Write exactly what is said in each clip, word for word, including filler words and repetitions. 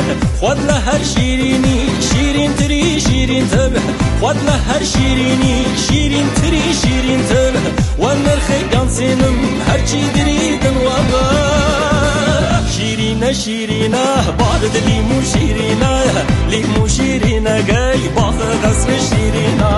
خود لهر شیرینی شیرین تری شیرین تر خود لهر شیرینی شیرین تری شیرین تر و نرخ گانسینم هرچی دریدن و با شیرینه شیرینه بارد لیمو شیرینه لیمو شیرینه گی باخ قصر شیرینه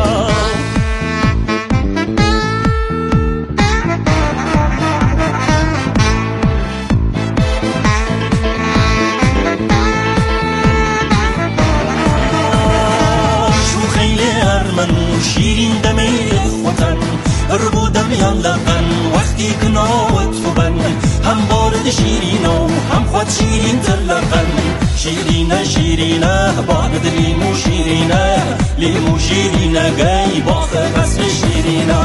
شیرین دمی خوتن ربودم یان لقن وقتی کناوت فبن هم بارد شیرینو هم خود شیرین تر لقن شیرینه شیرینه بارد لیمو شیرینه لیمو شیرینه گی باخ قصر شیرینه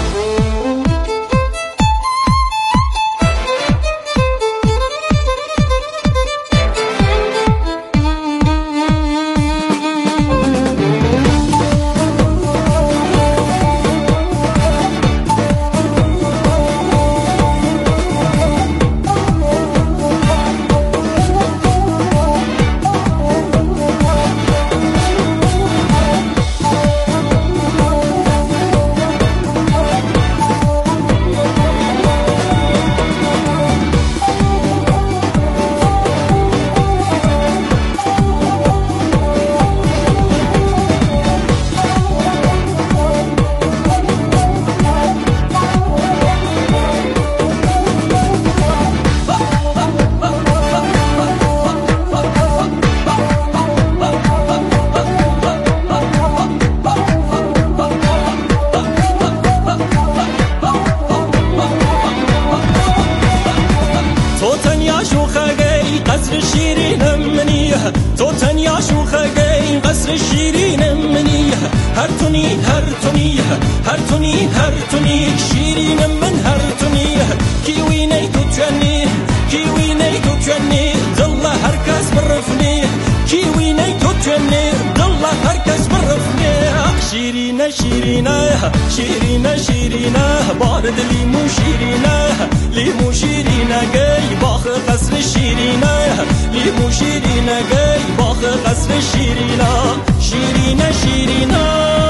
قصر شیرین منی تو تنیا شوخه گی قصر شیرین منی هر تونی هر تونی هر تونی هر تونی شیرین من هر تونی کیوی نی تو تونی کیوی نی تو تونی دل هر کس برفنی کیوی نی تو تونی دل هر کس برفنی شیرینه شیرینه شیرینه شیرینه بارد لیمو شیرینه لیمو شیرینه گی باخ قصر شیرینه لیمو شیرینه گی باخ قصر شیرینه شیرینه شیرینه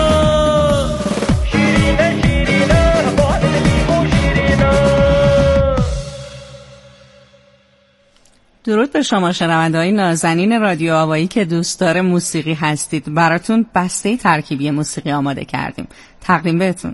شیرینه شیرینه بارد لیمو شیرینه. درود به شما شنونده‌های نازنین رادیو آوایی که دوستدار موسیقی هستید. براتون بسته ترکیبی موسیقی آماده کردیم. تقدیم بهتون.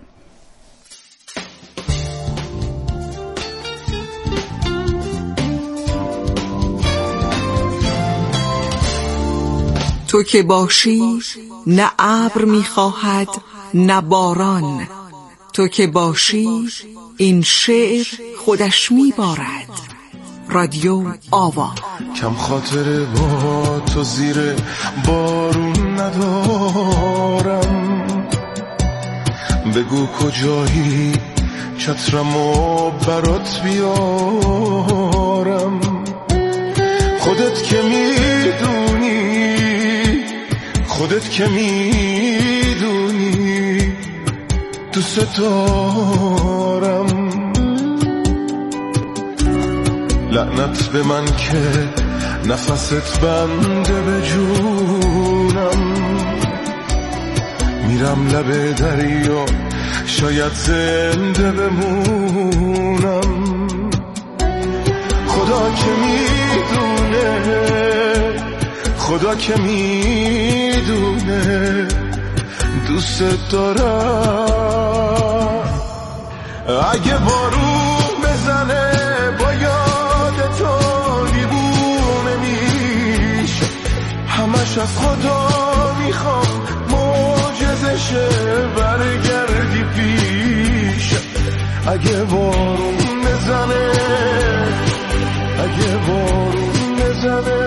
تو که باشی نه ابر می‌خواهد نه باران، تو که باشی این شعر خودش میبارد. رادیو آوا. کم خاطر با تو زیر بارون ندارم، بگو کجایی چترمو برات بیارم. خودت که میدونی خودت که میدونی دوست دارم. لعنت به من که نفست بنده به جونم، میرم لب دریا شاید زنده بمونم. خدا که میدونه خدا که میدونه دوست دارم. اگه بارون بزنه با یاد تو دیوونه میشه، همش از خدا میخوام معجزشه برگردی پیش. اگه بارون بزنه اگه بارون بزنه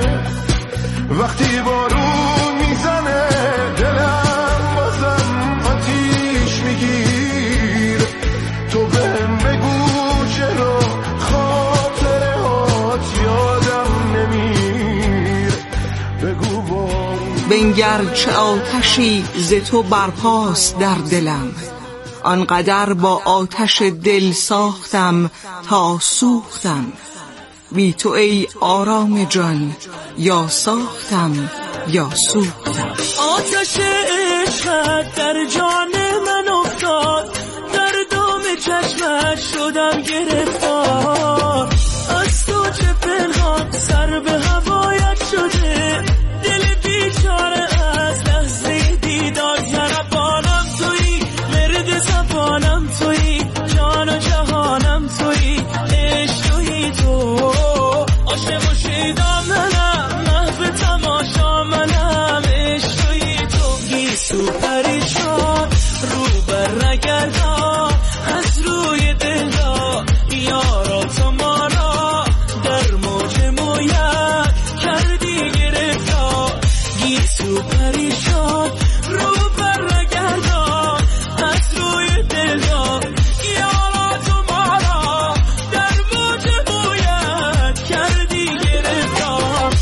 وقتی بارون میزنه دلم بازم آتیش میگیر. تو بهم بگو چرا خاطره هات یادم نمیر. بگو بارون بنگر چه آتشی ز تو برپاست در دلم، آنقدر با آتش دل ساختم تا سوختم. بی تو ای آرام جان یا ساختم یا سوختم. آتش عشقت در جان من افتاد، در دام چشمت شدم گرفتار. از تو چه پنهان سر به هوایت شده، دل بیچاره از لحظه دیدار. یربانم تویی، مرد زبانم تویی، جان و جهانم تویی، عشق تویی تو. عاشق و شیدا منم، محو تماشا منم، عشق تویی تو. گیسو پریشان رو بر نگردان، از روی دل را یارا تو ما را در موج مویت کردی گرفتار. گیسو پریشان رو بر نگردان، از روی دل را یارا تو ما را در موج مویت کردی گرفتار.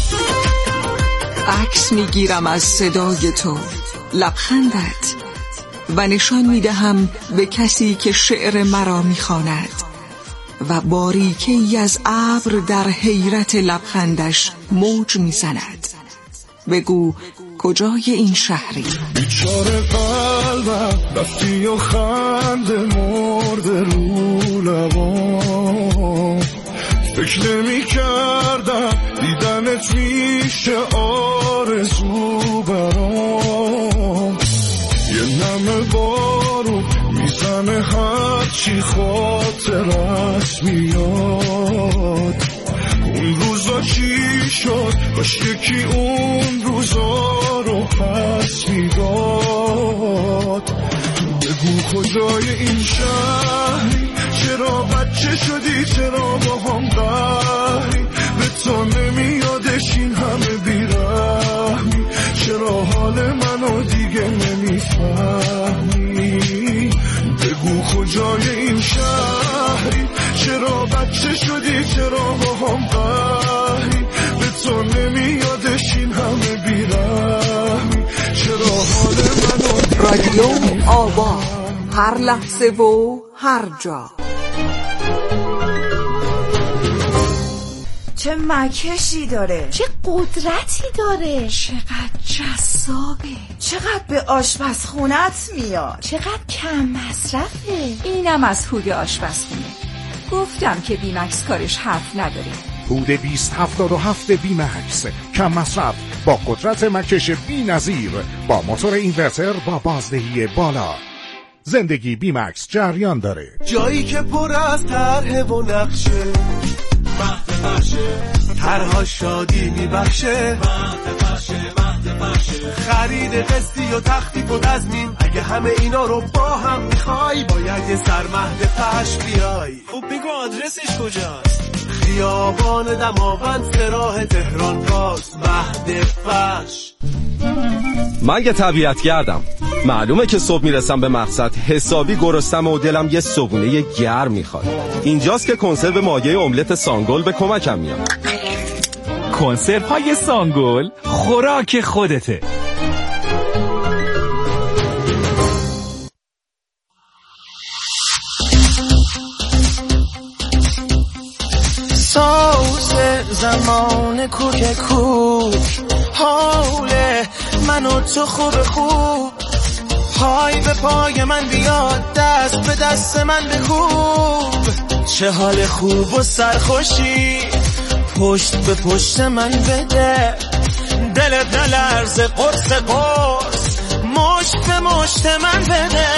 عکس میگیرم از صدای تو، لبخندت، و نشان میدهم به کسی که شعر مرا میخواند و باریکی از ابر در حیرت لبخندش موج میزند. بگو کجای این شهری؟ بیچاره قلبم رفتی و خنده مرده رو لبام. فکر نمی کردم دیدنت میشه آرزو برام. یه نم بارون میزنه هرچی خاطرت میاد. اون روزا چی شد؟ باش یکی اون روزا رو پس میداد. بگو کجای این شهری؟ چرا بچه شدی؟ چرا با هم قهری؟ به تو نمیادش این همه بیرحمی؟ چرا حال منو دیگه نمیفهمی؟ بگو کجای این شهری؟ چرا بچه شدی؟ چرا با هم قهری؟ به تو نمیادش این همه بیرحمی؟ چرا حال منو دیگه رادیو آوا، هر لحظه و هر جا. چه مکشی داره، چه قدرتی داره، چقدر جذابه، چقدر به آشپزخونت میاد، چقدر کم مصرفه. اینم از هود آشپزخونه. گفتم که بیمکس کارش حرف نداره. هود بیست هفتاد و هفت بیمکس، کم مصرف با قدرت مکش بی نظیر، با موتور اینورتر با بازدهی بالا. زندگی بیمکس جریان داره. جایی که پر از طرح و نقشه، مهد فرشه، طرها شادی میبخشه، مهد فرشه، مهد فرشه. خرید قسطی و تخفیف و تضمین، اگه همه اینا رو با هم میخوای، باید یه سر مهد فرش بیای. خب بگو آدرسش کجاست؟ خیابان دماوند، سراح تهران راست، مهد فرش. من یه طبیعت گردم، معلومه که صبح میرسم به مقصد حسابی گرسنم و دلم یه صبحونه گرم میخواد. اینجاست که کنسرو مایه املت سانگل به کمکم میاد. کنسرو های سانگل خوراک خودته. ساز زمان کوک کوک، حال من و تو خوب خوب، پای به پای من بیاد، دست به دست من بکوب. چه حال خوب و سرخوشی، پشت به پشت من بده، دلت نلرزه قرص قرص، مشت به مشت من بده.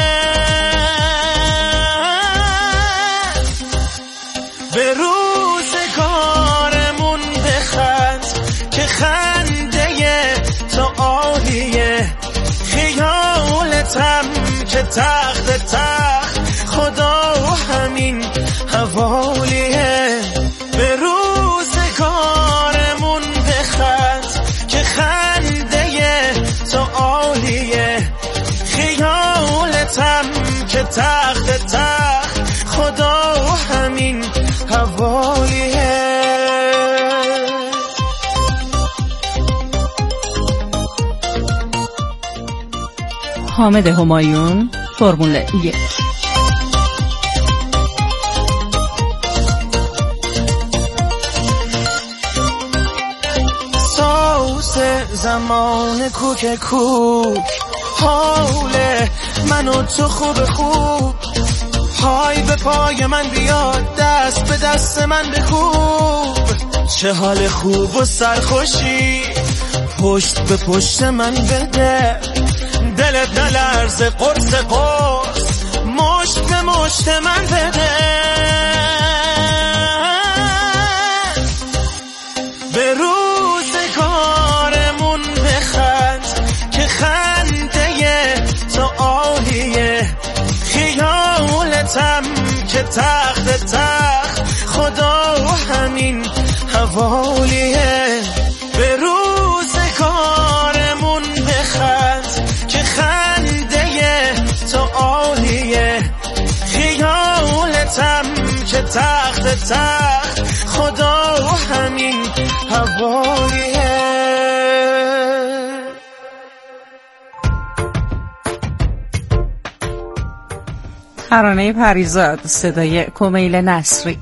به روزگارمون بخند که خنده تو عالیه، خیالتم که تخت تخت خدا همین حوالیه. به روزگارمون بخند که خنده تو عالیه، خیالتم که تخت تخت خدا همین حوالیه. حامد همایون، فرمول یک. واسه زمان کوک کوک حاله منو تو خوب خوب پای به پای من بیاد دست به دست من بکوب چه حال خوب و سرخوشی پشت به پشت من بده دلت نلرزه قرص قرص مشت به مشت من بده به روزگارمون بخند که خنده تو عالیه خیالتم که تخت تخت خدا همین حوالیه به روزگارمون بخند که خنده تو عالیه خیالتم که تخت تخت خدا همین حوالیه. ترانه پریزاد، صدای کمیل نصری.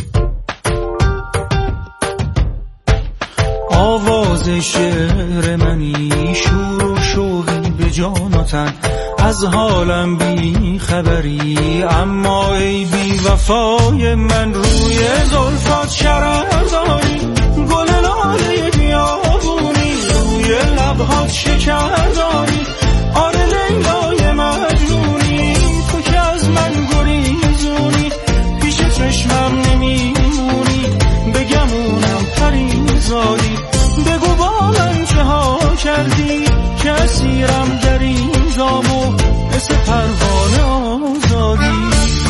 آواز شعر منی شور و شوقی به جان و تن از حالم بی خبری اما ای بی وفای من روی زلفات شرر داری گل لاله بیابونی روی لبهات شکر داری آره لیلای مجنونی تو که از من گریزونی پیش چشمم نمیمونی بگمونم پریزادی بگو با من چه ها کردی که اسیرم در این جامو مثل پروانه آزادی.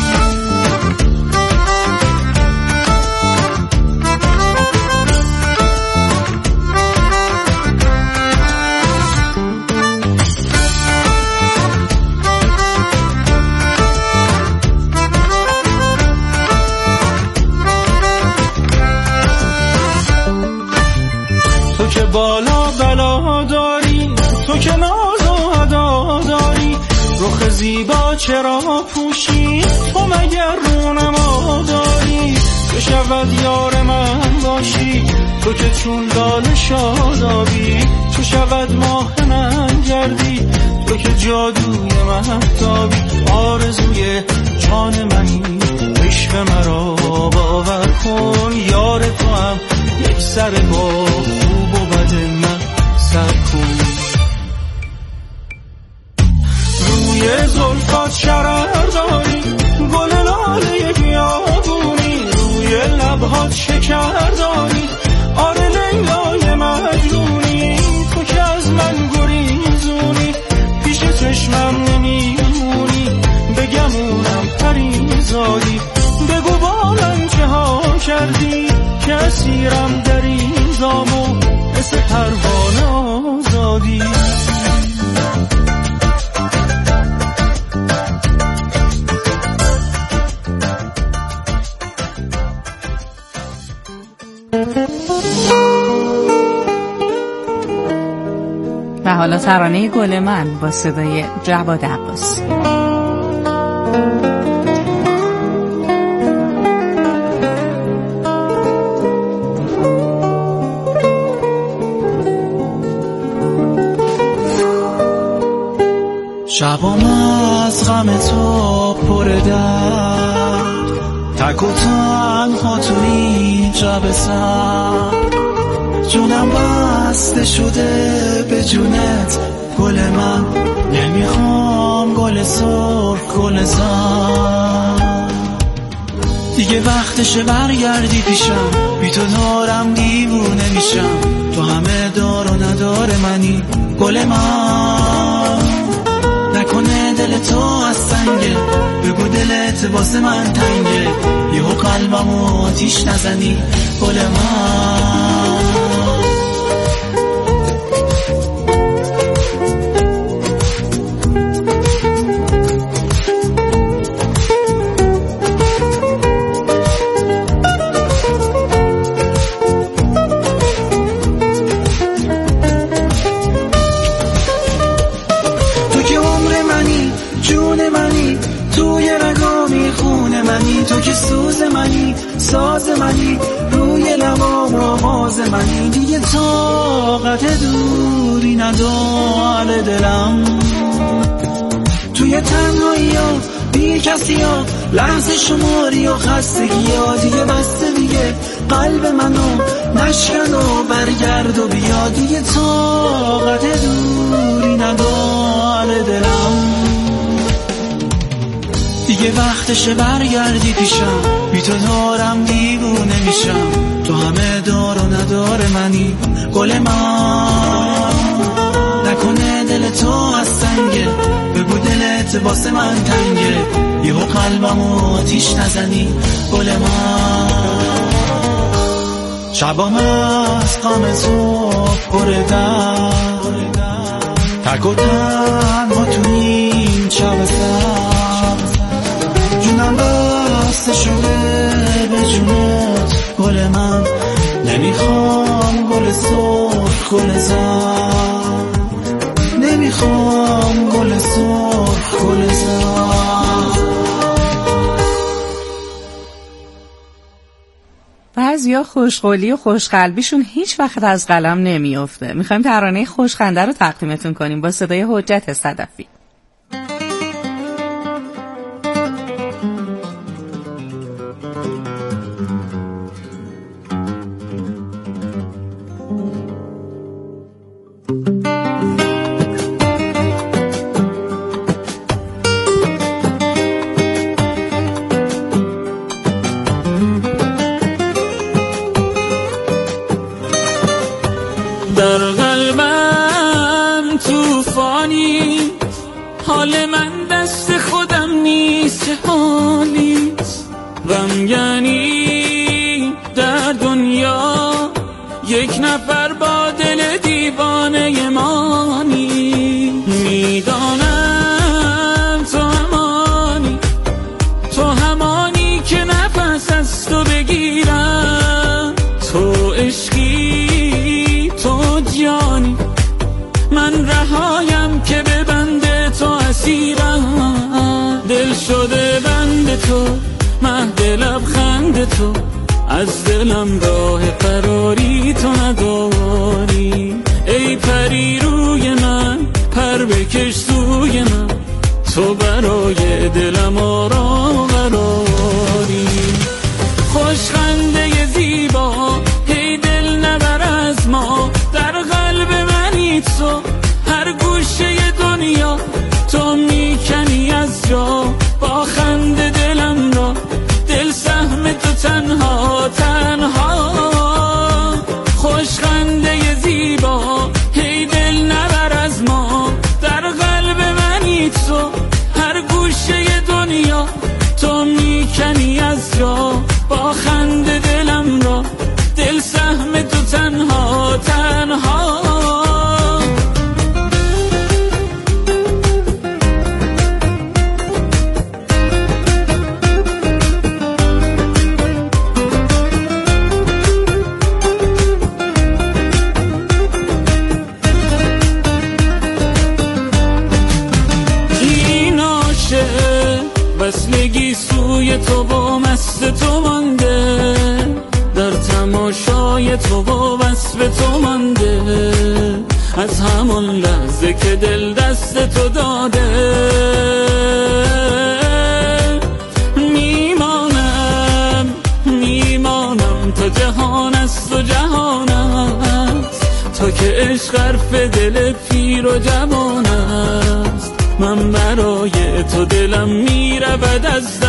تو که بالا بلا داری تو که ناز و ادا داری رخ زیبا چرا پوشی تو مگر رونما داری که شود یار من باشی تو که چون لال شادابی تو شود ماه من گردی تو که جادوی مهتابی آرزوی جان منی عشق مرا باور کن یار تو هم یک سر با خوب و بد من سر کن روی زلفات شرر داری گل لاله بیابونی روی لبهات شکر داری آره لیلای مجنونی تو که از من گریزونی پیش چشمم نمیمونی بگمونم پریزادی بگو با من چه ها کردی که اسیرم در این جامو مثل پروانه آزادی. و حالا ترانه گل من با صدای جواد عباسی. شبام از غم تو پر درد تک و تنها تو این جب سر جونم بسته شده به جونت گل من نمیخوام گل سرخ گل زن دیگه وقتشه برگردی پیشم بی تو دارم دیوونه میشم تو همه دار و ندار منی گل من نکنه دل تو از سنگه بگو دلت واسه من تنگه یهو قلبمو آتیش نزنی گل من منی، تو که سوز منی، ساز منی، روی لبام آواز منی. دیگه طاقت دوری نداره دلم، توی تنهایی ها بی کسی ها، لحظه شماری و خستگی ها. دیگه بسته دیگه قلب منو نشکن و برگرد و بیا. دیگه طاقت دوری نداره دلم، دیگه وقتشه برگردی پیشم. بی تو دارم دیوونه میشم، تو همه دار و ندار منی گل من. نکنه دل تو از سنگه، بگو دلت واسه من تنگه، یهو قلبمو آتیش نزنی گل من. شبام از غم تو پردم، تک و تنها تو این شب سبز، جونم بسته شده به جونت گل من. نمیخوام گل سرخ گل زرد، نمیخوام گل سرخ گل زرد. بعضیا خوشقولی و خوشقلبیشون هیچ وقت از قلم نمیافته. میخوایم ترانه خوشخنده رو تقدیمتون کنیم با صدای حجت صدفی. در قلبم توفانی، حال من دست خودم نیست، چه حالیست غمگینی در دنیا. یک نفر با دل دیوانه مانی، میدانم تو همانی، تو همانی که نفس از تو بگیرم. تو عشقی، تو جانی، من رهایم که به بند تو اسیرم. دل شده بند تو، مهد لبخند تو، از دلم راه فراری تو نداری. ای پری روی من، پر بکش سوی من، تو برای دلم آرام و قراری. خوشخنده زیبا، هی دل نبر از ما، در قلب منی تو، هر گوشه دنیا تو میکنی از جا. با خنده دلم را، دل سهم تو تنها تنها. خوشخنده زیبا، هی دل نبر از ما، در قلب منی تو، هر گوشه دنیا تو میکنی از جا. با خنده دلم را، دل سهم تو تنها تنها. وصلگی سوی تو با مست تو مانده، در تماشای تو و وصف تو مانده. از همون لحظه که دل دست تو داده، میمانم میمانم تا جهان است و جهان است. تا که عشق حرف دل پیر و جوان است، من برای تو دلم میرود از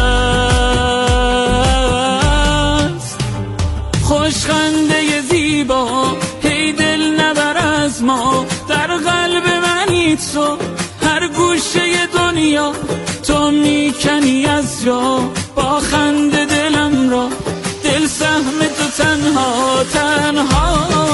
دست. خوشخنده زیبا، هی دل نبر از ما، در قلب منی تو، هر گوشه دنیا تو میکنی از جا. با خنده دلم را، دل سهم تو تنها تنها.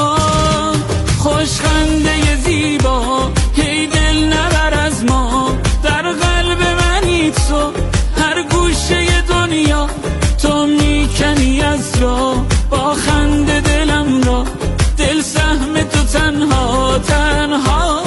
خوشخنده زیبا، هی دل نبر از ما، در قلب منی تو، هر گوشه دنیا تو میکنی از جا. با خنده دلم را، دل سهم تو تنها تنها.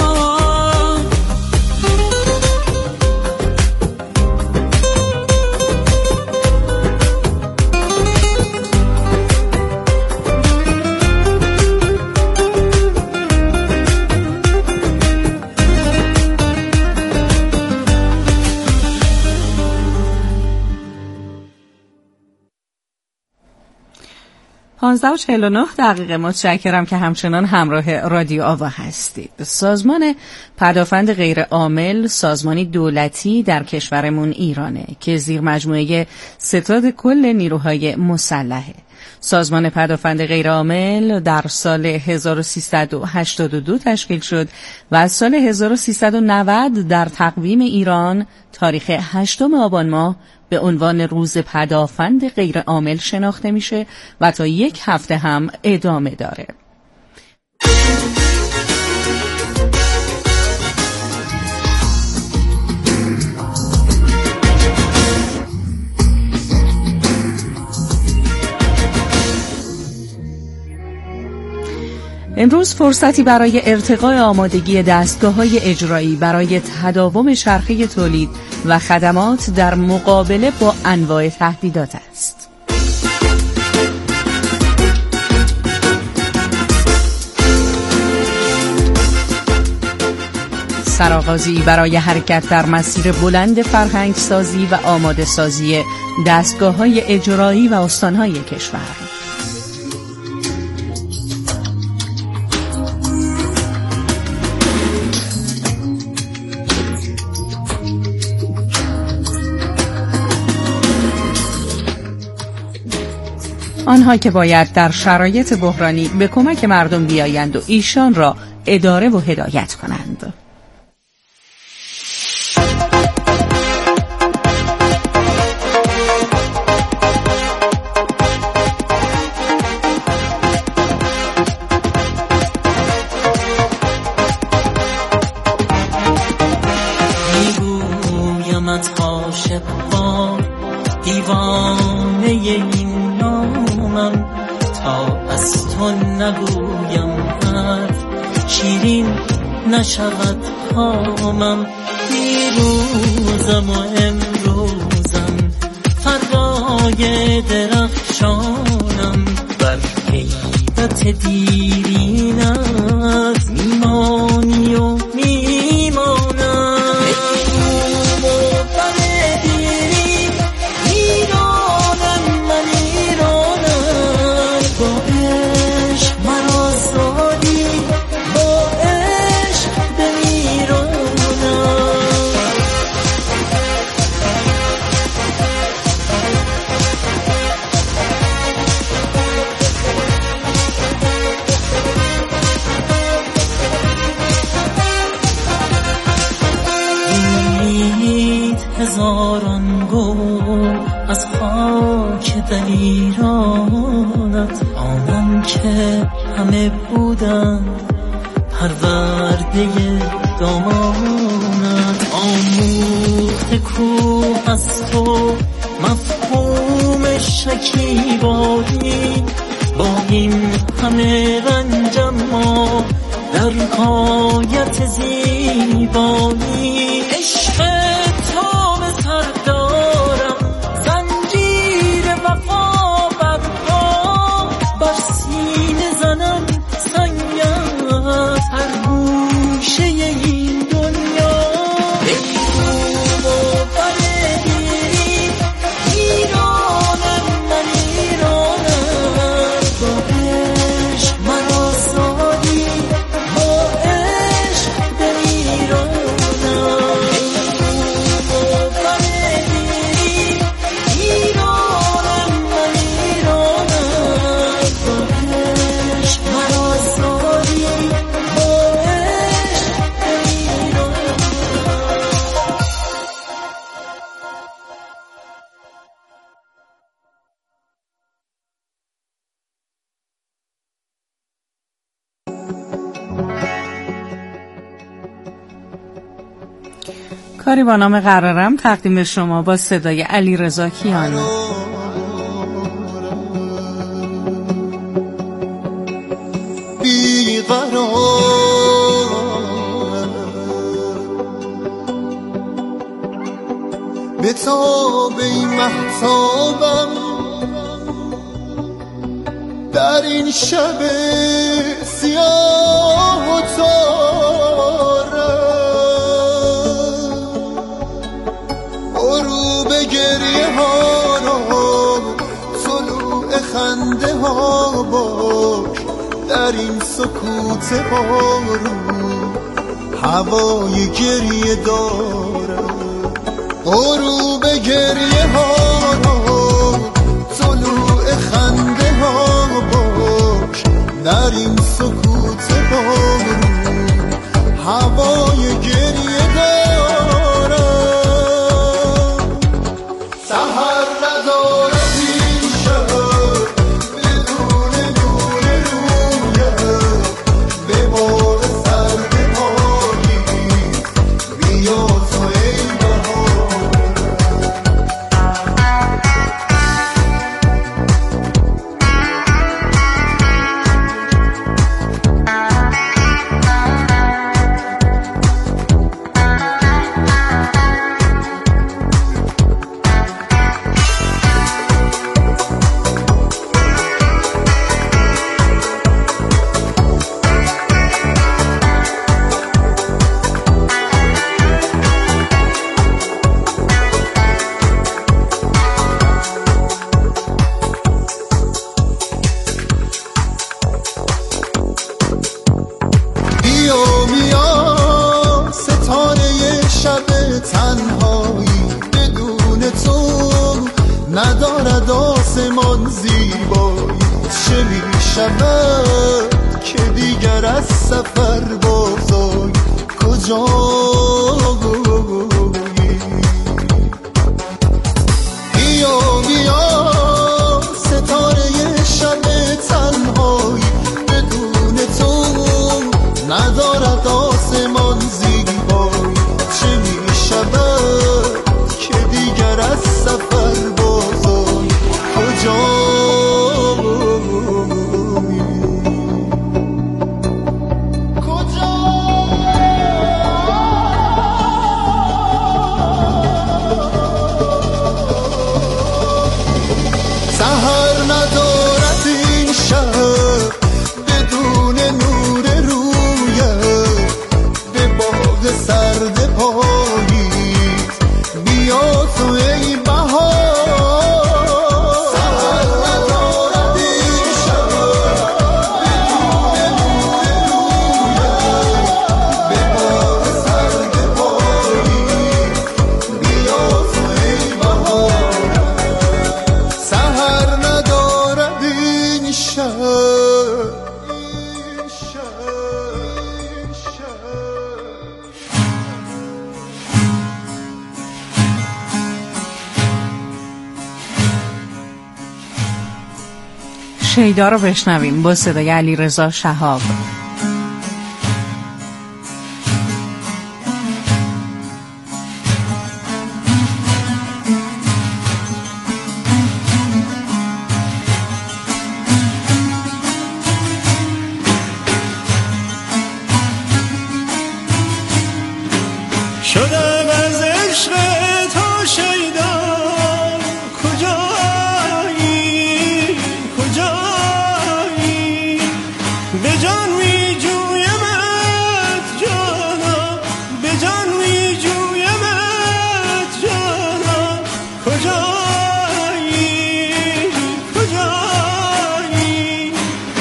پانزده و چهل و نه دقیقه. متشکرم که همچنان همراه رادیو آوا هستید. سازمان پدافند غیر عامل سازمانی دولتی در کشورمون ایرانه که زیر مجموعه ستاد کل نیروهای مسلحه. سازمان پدافند غیر عامل در سال هزار و سیصد و هشتاد و دو تشکیل شد و از سال هزار و سیصد و نود در تقویم ایران تاریخ هشتم آبان ماه به عنوان روز پدافند غیر عامل شناخته میشه و تا یک هفته هم ادامه داره. امروز فرصتی برای ارتقاء آمادگی دستگاه‌های اجرایی برای تداوم چرخه تولید و خدمات در مقابله با انواع تهدیدات است. سرآغازی برای حرکت در مسیر بلند فرهنگ سازی و آماده سازی دستگاه‌های اجرایی و استان‌های کشور. آنها که باید در شرایط بحرانی به کمک مردم بیایند و ایشان را اداره و هدایت کنند. میگویمت عاشق با دیوانه این نامم، تا از تو نگویم حرف شیرین نشود کامم. دیروزم و امروزم فردای درخشانم، بر حیبت دیرینت میمانی و میمانم. هزاران گل از خاک دلیرانت، آنان که همه بودن پرورده دامانت. آموخته کوه از تو مفهوم شکیبایی، با این همه رنجم ما در غایت زیبایی. عشق دارم زنجیر وفا بر پا، بر سینه زنم سنگت هر گوشه این دنیا. ای روم و بردیریم ایرانم، من ایرانم. با عشق مرا سادی، با عشق در ایرانم. کاری با نام قرارم تقدیم شما با صدای علیرضا کیان. به تاب این مهتابم در این شب سیاه و تارم، غروب گریه ها رو طلوع خنده ها در این سکوت بارون هوای گریه داره، غروب گریه ها طلوع خنده ها باش، در این سکوت بارون هوای گریه داره. سحر ندارد این شهر بدون نور رویت، به باد سرد پاییز بیا تو ای بهار. ندارد آسمان زیبایی، چه می شود که دیگر از سفر بازای کجایی؟ بیا بیا ستاره شب تنهایی، بدون تو ندارد آسمان زیبایی، چه می شود که دیگر از سفر بازای کجایی؟ سحر ندارد این شهر بدون نور رویت، به باغ سرد پاییز بیا تو ای بهار. سحر ندارد این شهر بدون نور رویت، به باغ سرد پاییز بیا تو ای بهار. سحر ندارد این شهر، این شهر، این شهر. شیدا رو بشنویم با صدای علیرضا شهاب. شدم از عشق تو شیدا، کجایی کجایی؟ به جان می جویمت جانا، به جان می جویمت جانا، کجایی کجایی؟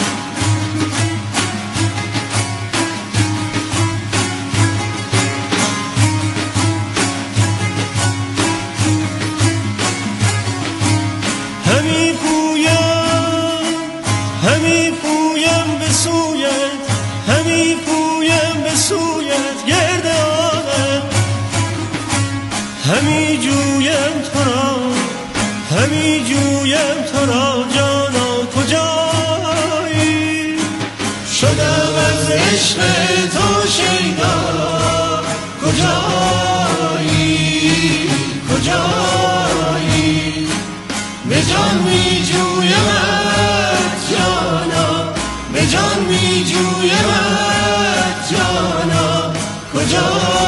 همی پویم همی پویم به سویت، همی پویم به سویت گرد آمد، همی جویم تو را، همی جویم تو را جانا، کجایی؟ شدم از عشق تو شیدا، کجایی کجایی؟ به جان می جویمت جانا، به جان می جویمت جانا، کجایی؟